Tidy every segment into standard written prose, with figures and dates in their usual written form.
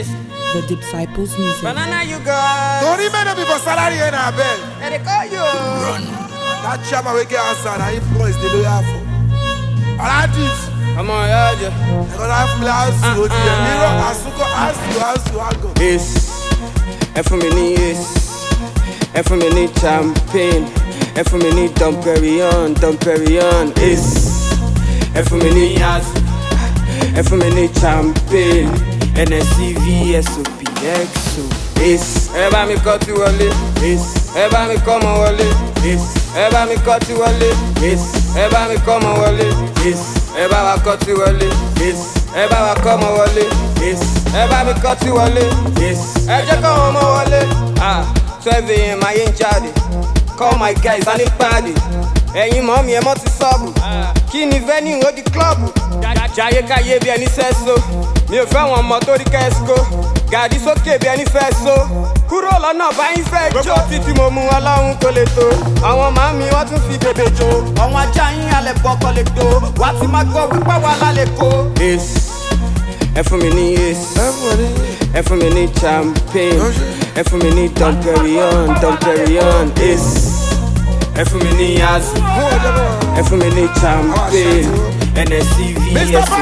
The Disciples Music. Banana you guys. Don't remember me for salary in a bed. And they call you. Run. That chama we get outside and him boys they do have for. All I did. Come on, yeah. Because I have house to the mirror. House to. Yes. For me need yes. For me need champagne. For me need Dom Perignon. Yes. For me need yes. For me need champagne. NSCV, SOP, XO. Yes. Eba mi cut you wọlé. Yes. Eba mi come on wọlé. Yes. Eba mi cut you wọlé. Yes. Eba mi come on wọlé. Yes. Eba wa cut you wọlé. Yes. Eba wa come on wọlé. Yes. Eba mi cut you wọlé. Yes. Ẹ jẹ́ kọ́ ọmọ wọlé. 12 a.m. ayé ń jáde. Call my guys, I need party. Ẹ̀yin mọ́ mi ẹ mọ́ ti sọ́ọ̀bù. Kí ni venue ó di club? Jayé káyé bí ẹni sẹ́so. Mi ò fẹ́ wọn ọmọ tó rí kẹ́sìkó. Gàdí sókè bí ẹni fẹ́ so. Kúrò lọ́nà báyìí fẹ́ jó. Gbogbo títí mo mú ọlọ́run kò lè tó. Àwọn màmí wọ́n tún fi bèbè jó. Àwọn ajá yín alẹ́ bọ́ kọ́ lè tó. Wà á ti máa gbọ́ wípé wà lálẹ́ kó. Ẹ fún mi ní yes. Ẹ fún mi ní champagne. Ẹ fún mi ní Dom Perignon. Ẹ fún mi ní yazu. Ẹ fún mi ní champagne. NSCV,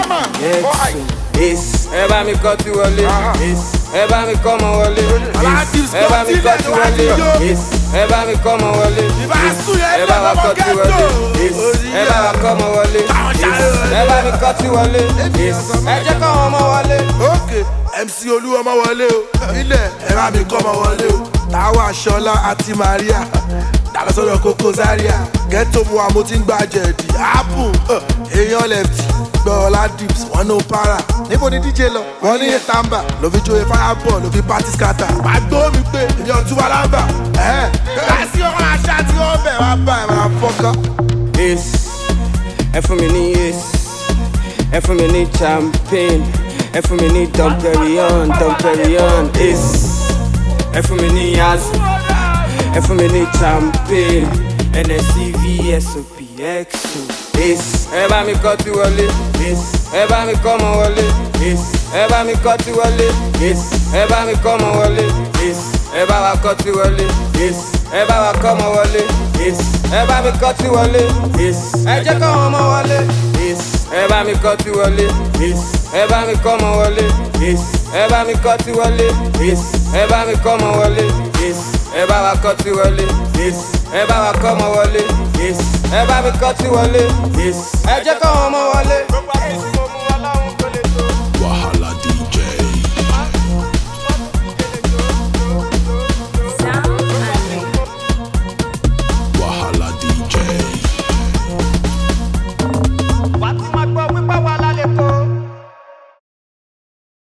yes. Ẹ bá mi cut you wọlé. Ẹ bá mi come on wọlé. Ẹ bá mi cut you wọlé. Ẹ bá mi come on wọlé. Ẹ bá wa cut you wọlé. Ẹ bá wa come on wọlé. Ẹ bá mi cut you wọlé. Ẹ jẹ́ kọ́ ọmọ wọlé. Okay, MC Olú ọmọ wọlé o. Ilẹ̀ ẹ bá mi kọ́ ọmọ wọlé o. Táwa Ṣọlá àti Maria. Dàlọ́ sọ́dọ̀ Koko Zaria. Ghetto mu àmọ́ tí ń gba jẹ̀dì. Apple, èèyàn lefty. Gbọ́ọ̀lá dips, wọ́n no para. Níbo ni DJ lọ? Wọ́n ní Tamba. Ló fi joyè fireball, ló fi party scatter. Wàá gbọ́ mi pé èmi ọ̀tún wa lámbà. Láti ọmọ àṣà tí wọ́n bẹ̀ wá bá ẹ̀ máa fọ́ká. Yes. Ẹ fún mi ní yes. Ẹ fún mi ní champagne. Ẹ fún mi ní Dom Perignon. Yes. Ẹ fún mi ní yazu. Ẹ fún mi ní champagne. NSCV, SOP, XO. Yes. Ẹ bá mi cut you wọlé. Yes. Ẹ bá mi come on wọlé. Yes. Ẹ bá mi cut you wọlé. Yes. Ẹ bá mi come on wọlé. Yes. Ẹ bá wa cut you wọlé. Yes. Ẹ bá wa come on wọlé. Yes. Ẹ bá mi cut you wọlé. Yes. Ẹ jẹ́ kọ́ ọmọ wọlé. Yes. Ẹ bá mi cut you wọlé. Yes. Ẹ bá mi come on wọlé. Yes. Ẹ bá mi cut you wọlé. Yes. Ẹ bá mi come on wọlé. Yes. Ẹ bá wa cut you wọlé. Yes. Ẹ bá wa come on wọlé. Yes. Ẹ bá mi cut you wọlé. Yes. Ẹ jẹ́ kọ́ ọmọ wọlé.